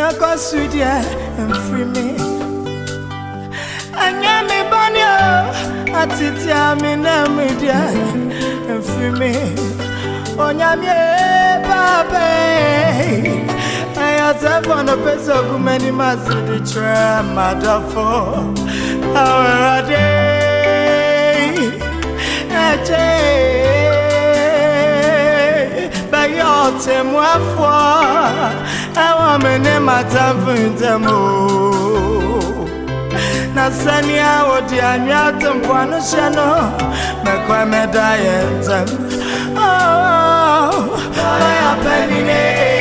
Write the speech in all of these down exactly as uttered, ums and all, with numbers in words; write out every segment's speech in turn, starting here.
go studio and free me. And yeah, me banyo, at it, yeah, me na media and free me. Oh, yeah, me, baby. I have on a piece of many masses of the tram, mother for our day. A day by your team, what for? I want me name my time for them. Nasania, what the Aniatum Quanashano, Macquame Diet. Oh, I am penny.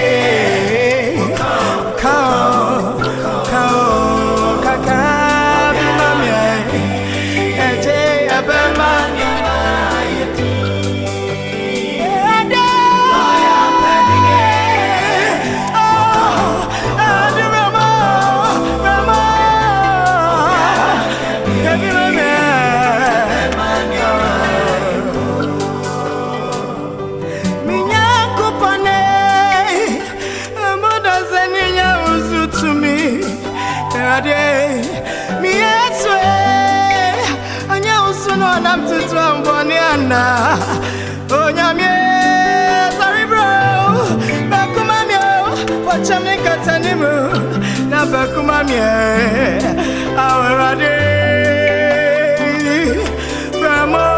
I'm too strong for Niana. Oh, Yamie, sorry, bro. Bakumamio, watch me cut animal. Now, Bakumamia, our day. Bramo,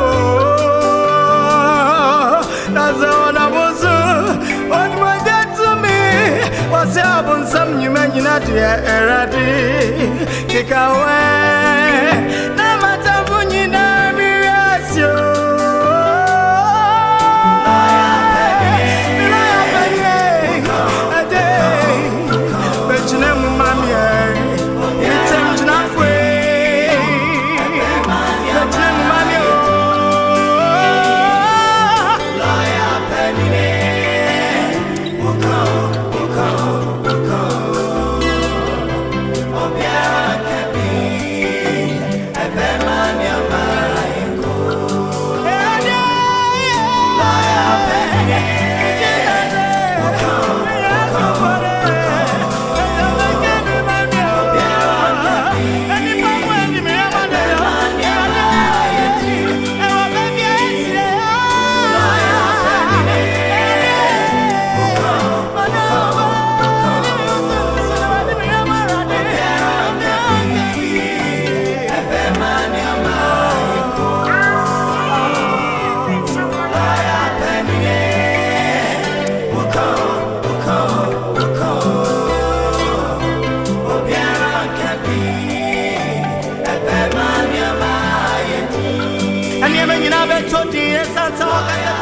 that's all I was. What my dad to me was helping some new man, you not yet. Kick away. And you mean you never told me, yes, that's all.